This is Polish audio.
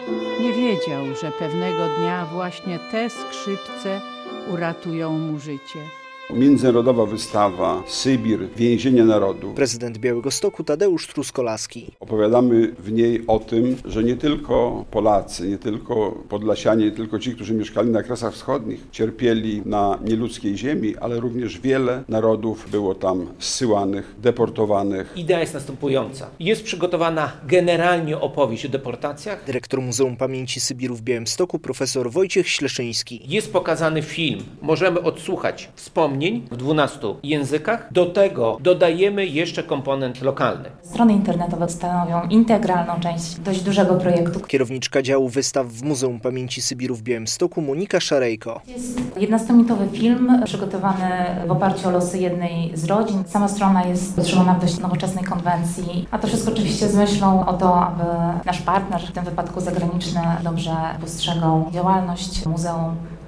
Nie wiedział, że pewnego dnia właśnie te skrzypce uratują mu życie. Międzynarodowa wystawa Sybir, więzienie narodu. Prezydent Białegostoku Tadeusz Truskolaski. Opowiadamy w niej o tym, że nie tylko Polacy, nie tylko Podlasianie, nie tylko ci, którzy mieszkali na Kresach Wschodnich, cierpieli na nieludzkiej ziemi, ale również wiele narodów było tam zsyłanych, deportowanych. Idea jest następująca. Jest przygotowana generalnie opowieść o deportacjach. Dyrektor Muzeum Pamięci Sybiru w Białymstoku profesor Wojciech Śleszyński. Jest pokazany film. Możemy odsłuchać wspomnień w 12 językach. Do tego dodajemy jeszcze komponent lokalny. Strony internetowe stanowią integralną część dość dużego projektu. Kierowniczka działu wystaw w Muzeum Pamięci Sybiru w Białymstoku Monika Szarejko. Jest 11-minutowy film przygotowany w oparciu o losy jednej z rodzin. Sama strona jest utrzymana w dość nowoczesnej konwencji, a to wszystko oczywiście z myślą o to, aby nasz partner, w tym wypadku zagraniczny, dobrze postrzegał działalność muzeum.